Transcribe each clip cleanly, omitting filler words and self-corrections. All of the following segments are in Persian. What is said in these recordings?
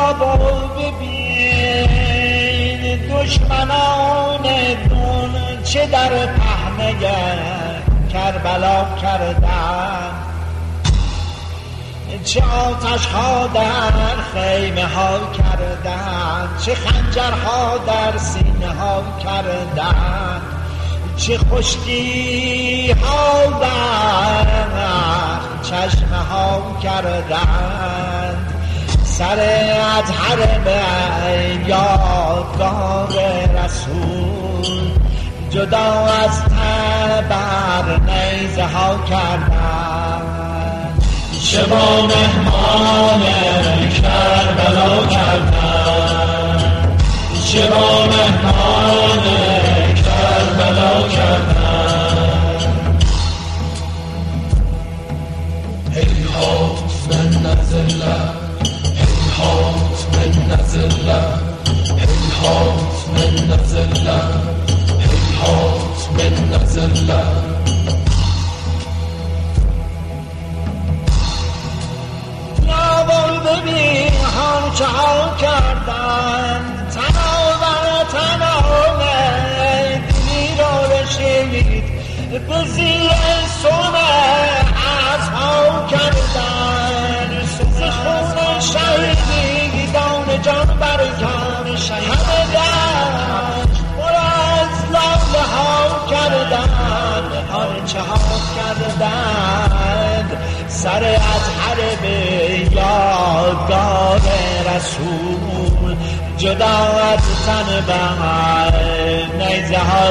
بابا ببین دشمنان دون چه در پهنه کربلا کردن، چه آتش ها در خیمه ها کردن، چه خنجرها در سینه ها کردن، چه خشکی ها در چشمه ها کردند. سر اطهر به یادگار رسول جدا از تبر نیزه ها کردند. چه با مهمان کربلا کردند، چه با مهمان کربلا کردند. هیهات من نزله، هیهات من نزله، هیهات من نزله، هیهات من نزله. ببین هرچه ها کردند، تناور تنانه دلی را رشید به زیر سونه از ها کردند. سوز خون شهیدان جان برکن همه دشت پر از لاله ها کردند، هرچه ها کردند. سر اطهر به یادگار رسول جدا از تن بر نیزه ها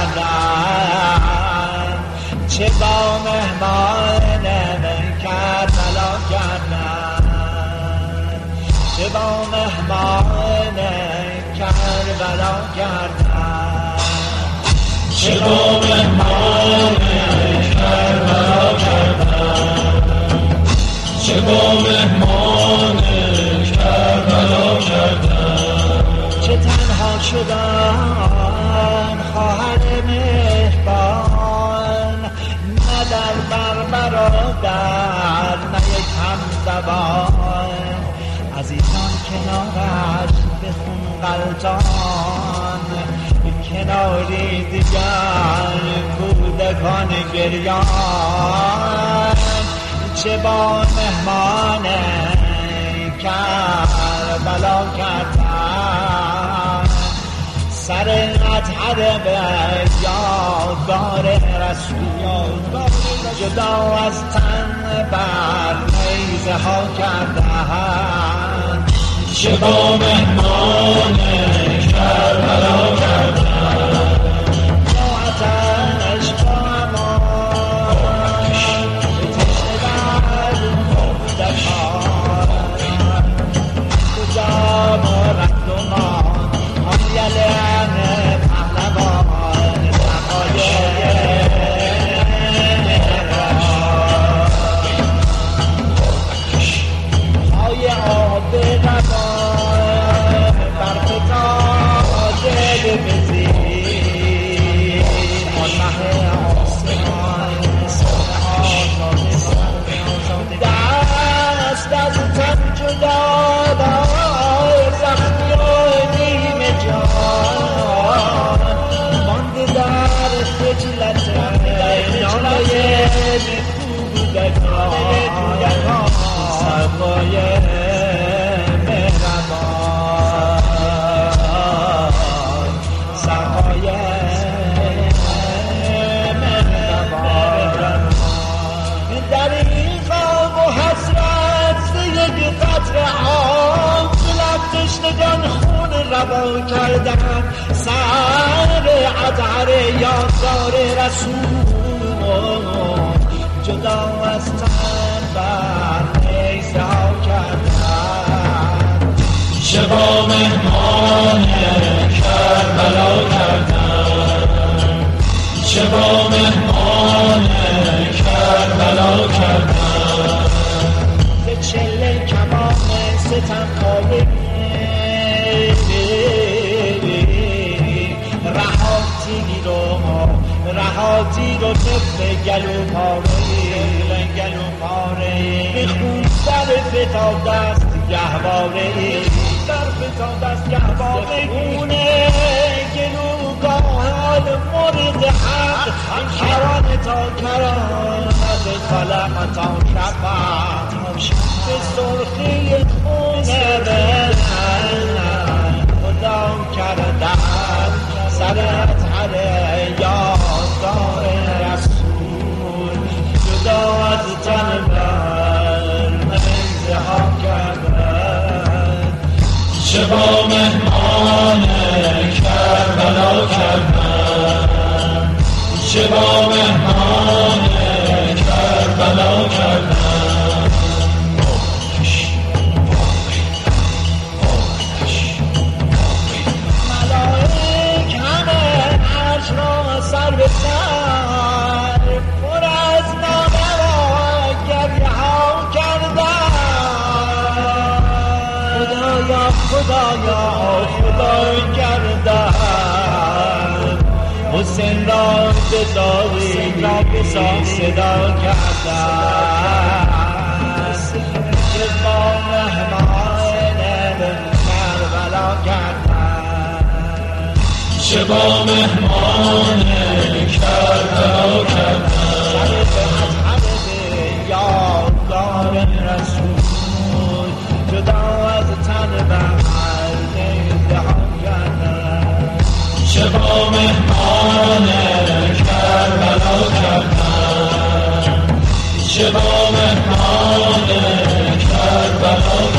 کردند. چه با مهمان کربلا کردند، چه با مهمان کربلا کردند، چه با مهمان کربلا کردند، چه با مهمان کربلا کردند. چه تنها شدن خواهر مهربان، نه در بر برادر نه یک همزبان. عزیزان کنارش به خون غلطان، کناری دیگر کودکان گریان. چه با مهمان کربلا کردند. سر اطهر به یادگار رسول جدا از تن بر نیزه ها کردند. چه با مهمان کربلا کردند. با آتش با امان تشنه در کودکان، کجا ما رفت و مان آن یلن پهلوان. های آب روان برفتاده به زیر آن مه آسمان. دست از تن جدا دار زخمی و نیمه جان، مانده در خجلت ناله کودکان. سرمای مهربان، سرمای مهربان. در این خواب و حسرت یک قطره آب لب تشنگان خون روا کردن. سر اطهر یادگار رسول جدا از تن بر نیزه ها کردند. چه با مهمان کربلا کردند، چه با مهمان کربلا کردند. به چله کمان ستم خاله رهاتی رو طفل گلو پاره به خون سر فتاد دست گهواره ای در فتاد از گهواره گونه گلوگاه مورد حق کران تا کران از خلق تا شفق به سرخی خونه خدا کردن سرت هره یادگاه رسول جدا از تن من انتها کردن چه با مهمان کربلا کردن چه با مهمان کربلا کردن ملائک همه عرش را سر به سر پر از نانوا گریه ها کردن خدایا خدایا خدا کردن حسین را بزاری صدا کردن چه با مهمان کربلا کردن چه با مهمان کربلا کردن یادگار رسول جدا از تن بر انتها کردن چه با مهمان کربلا کردن چه با مهمان کربلا